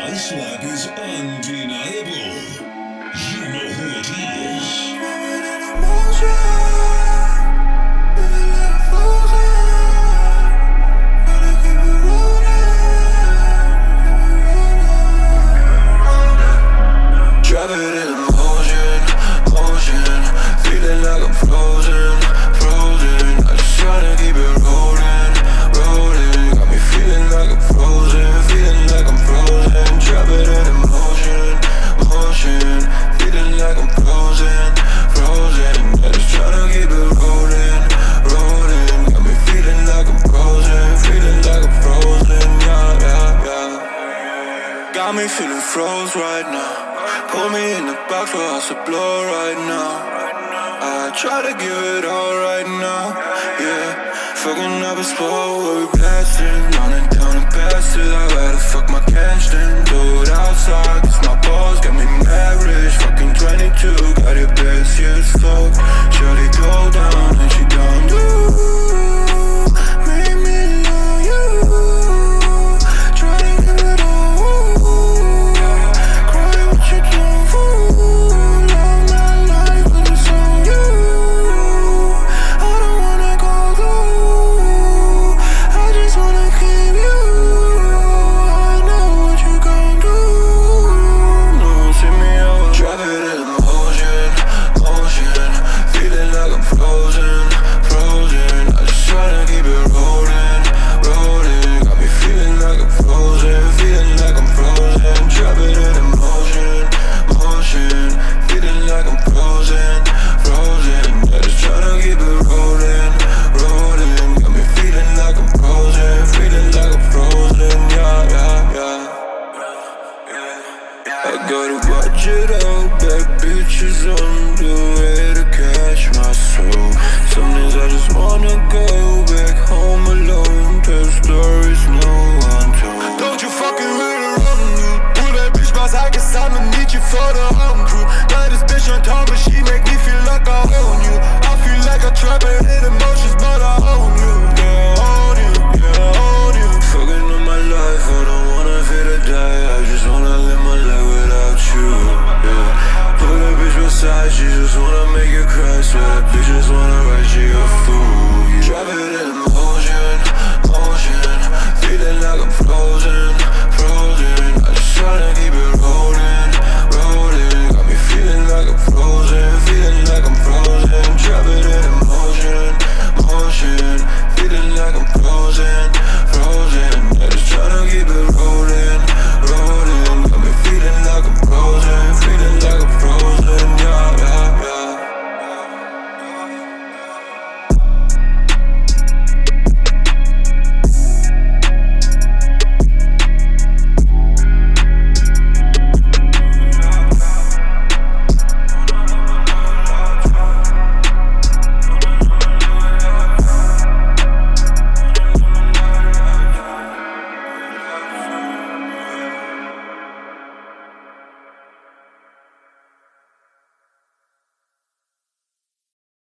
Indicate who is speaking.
Speaker 1: House Lab is undeniable. You know who it is.
Speaker 2: Drop it in motion, motion. Feeling like I'm frozen, frozen. I just tryna keep it rolling, rolling. Got me feeling like I'm frozen, feeling like I'm frozen. Drop it in motion, motion. Feeling like I'm frozen, frozen. I just tryna keep it rolling, rolling. Got me feeling like I'm frozen, feeling like I'm frozen. Yeah, yeah, yeah. Got me feeling froze right now. Put me in the box where I should blow right now. I try to give it all right now, yeah. Fucking up a spot where we blasting. Running down and past it, I'd rather fuck my cash than do it outside. Cause my balls got me mad rich. Fucking 22, got it best, yeah, it's fuck. Shorty go down and she down. You make me love you. Try to give it all. Cry what you do. For the home crew, got this bitch on top, but she make me feel like I own you. I feel like I trap it